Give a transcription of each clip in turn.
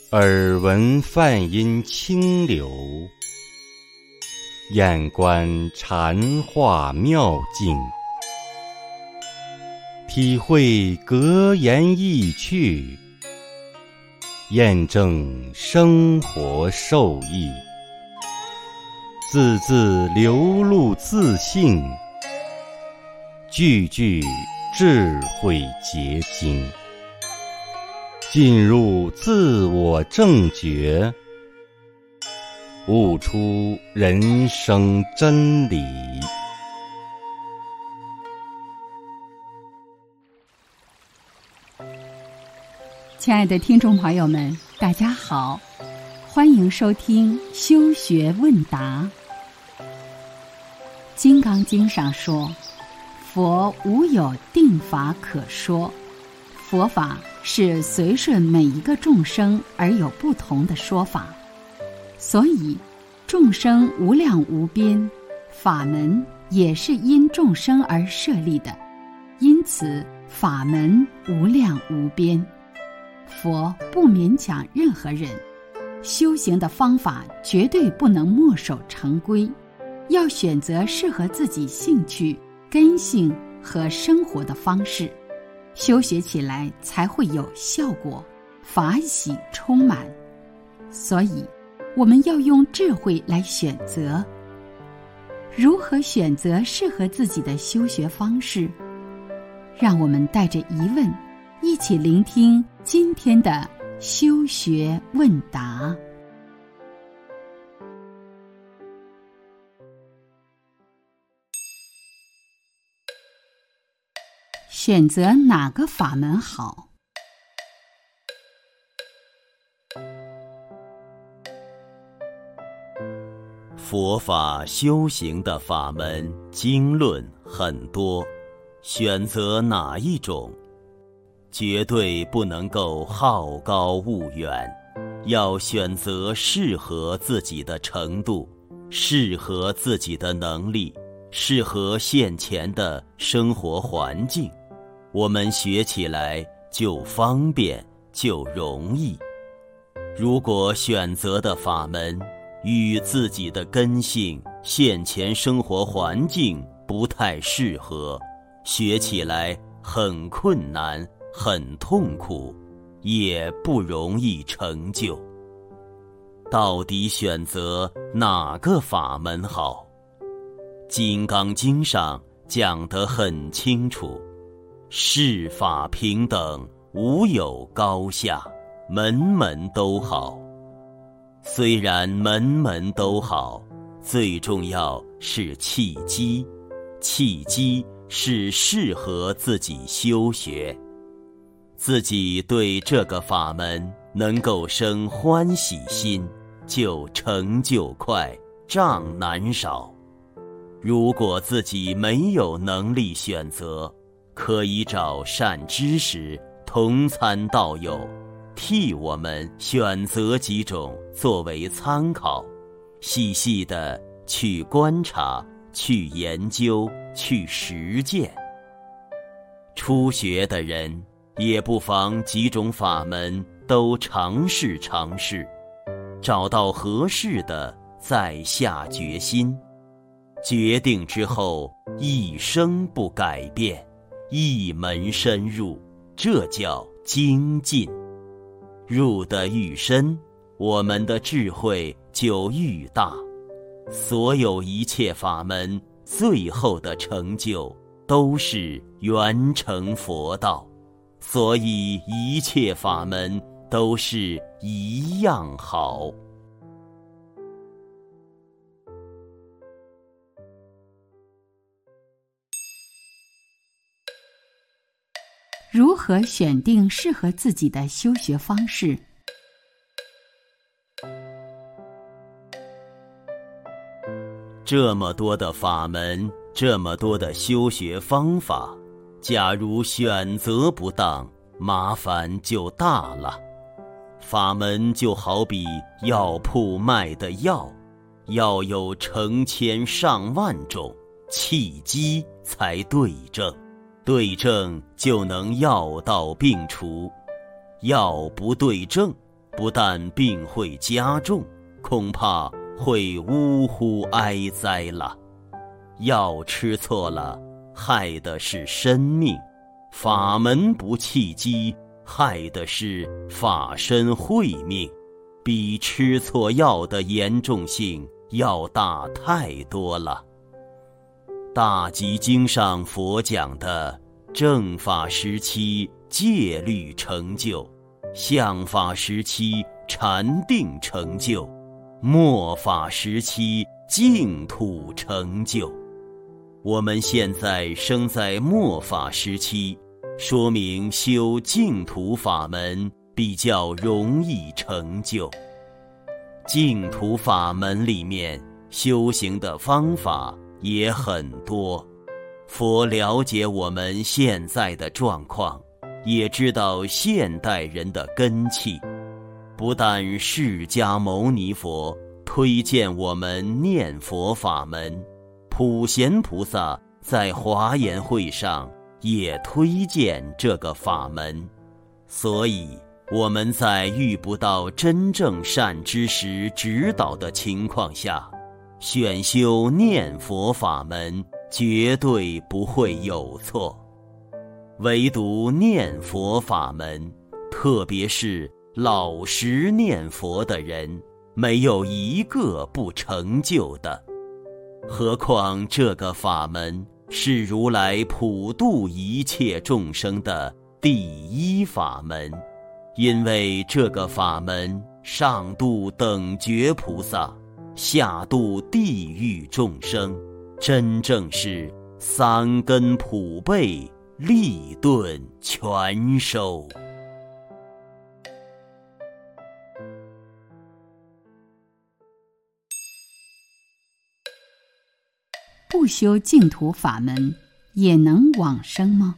耳闻梵音清流，眼观禅化妙境，体会格言意趣，验证生活受益，字字流露自信，句句智慧结晶，进入自我正觉，悟出人生真理。 亲爱的听众朋友们，大家好，欢迎收听修学问答。金刚经上说，佛无有定法可说，佛法是随顺每一个众生而有不同的说法，所以众生无量无边，法门也是因众生而设立的，因此法门无量无边。佛不勉强任何人，修行的方法绝对不能墨守成规，要选择适合自己兴趣、根性和生活的方式，修学起来才会有效果，法喜充满。所以我们要用智慧来选择。如何选择适合自己的修学方式？让我们带着疑问，一起聆听今天的修学问答。选择哪个法门好？ 佛法修行的法门经论很多，选择哪一种？绝对不能够好高骛远，要选择适合自己的程度，适合自己的能力，适合现前的生活环境，我们学起来就方便，就容易。如果选择的法门与自己的根性、现前生活环境不太适合，学起来很困难，很痛苦，也不容易成就。到底选择哪个法门好？金刚经上讲得很清楚，世法平等，无有高下，门门都好。虽然门门都好，最重要是契机，契机是适合自己修学，自己对这个法门能够生欢喜心，就成就快，障难少。如果自己没有能力选择，可以找善知识同参道友，替我们选择几种作为参考，细细地去观察，去研究，去实践。初学的人也不妨几种法门都尝试尝试，找到合适的再下决心。决定之后一生不改变，一门深入，这叫精进。入得愈深，我们的智慧就愈大。所有一切法门最后的成就都是圆成佛道，所以一切法门都是一样好。 如何选定适合自己的修学方式？ 这么多的法门，这么多的修学方法，假如选择不当，麻烦就大了。法门就好比药铺卖的药，要有成千上万种，契机才对症，对症就能药到病除。药不对症， 不但病会加重，恐怕会呜呼哀哉了。药吃错了，害的是生命；法门不契机，害的是法身慧命。比吃错药的严重性要大太多了。大集经上佛讲的正法时期戒律成就，相法时期禅定成就，末法时期净土成就。我们现在生在末法时期，说明修净土法门比较容易成就。净土法门里面修行的方法也很多，佛了解我们现在的状况，也知道现代人的根器。不但释迦牟尼佛推荐我们念佛法门，普贤菩萨在华严会上也推荐这个法门。所以我们在遇不到真正善知识指导的情况下，选修念佛法门绝对不会有错。唯独念佛法门，特别是老实念佛的人，没有一个不成就的。何况这个法门是如来普度一切众生的第一法门，因为这个法门上度等觉菩萨，下度地狱众生，真正是三根普被，利钝全收。 不修净土法门也能往生吗？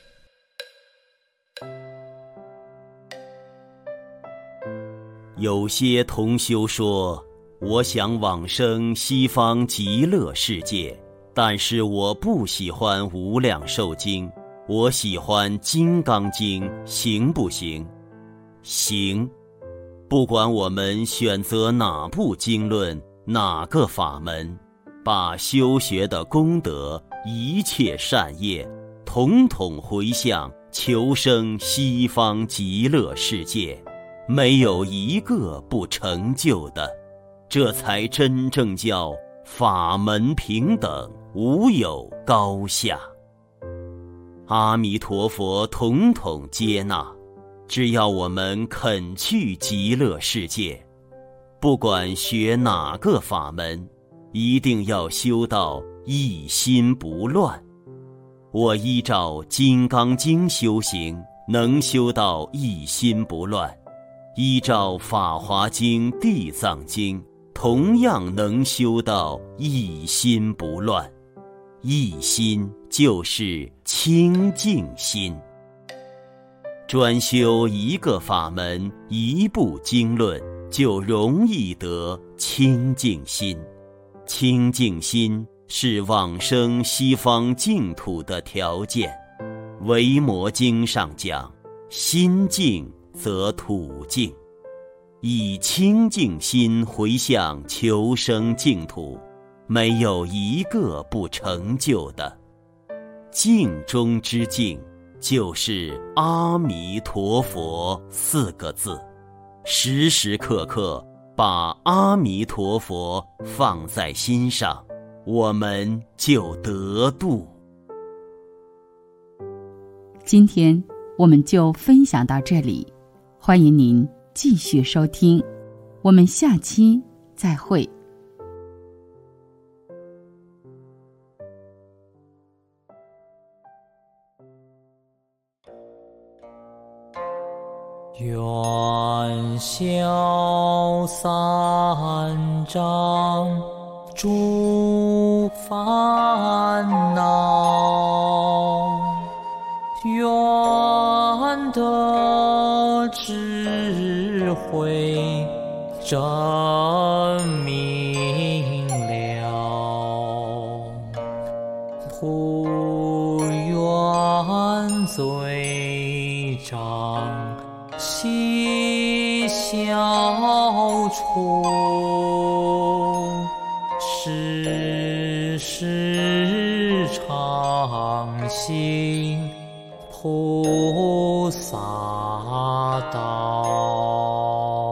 有些同修说，我想往生西方极乐世界，但是我不喜欢无量寿经，我喜欢金刚经，行不行？行。不管我们选择哪部经论，哪个法门，把修学的功德，一切善业，统统回向求生西方极乐世界，没有一个不成就的，这才真正叫法门平等，无有高下。阿弥陀佛统统接纳，只要我们肯去极乐世界，不管学哪个法门，一定要修到一心不乱。我依照《金刚经》修行，能修到一心不乱；依照《法华经》《地藏经》，同样能修到一心不乱。一心就是清净心。专修一个法门，一部经论，就容易得清净心。清净心是往生西方净土的条件。维摩经上讲，心净则土净。以清净心回向求生净土，没有一个不成就的。净中之净，就是阿弥陀佛4个字，时时刻刻把阿弥陀佛放在心上，我们就得度。 今天我们就分享到这里，欢迎您继续收听，我们下期再会。 愿消三障诸烦恼，愿得智慧真明了，普愿罪障悉悉消除，世世常行菩萨道。